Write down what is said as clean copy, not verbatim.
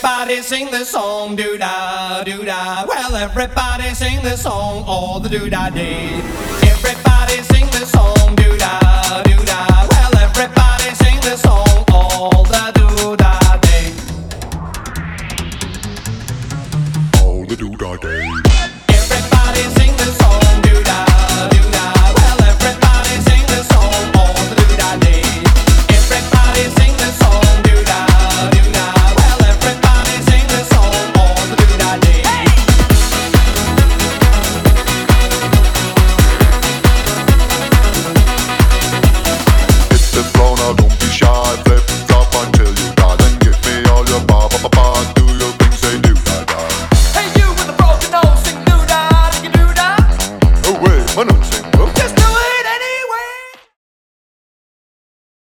Everybody sing the song, doo-da, doo-da. Well, everybody sing the song all the doo-da day. Everybody sing the song.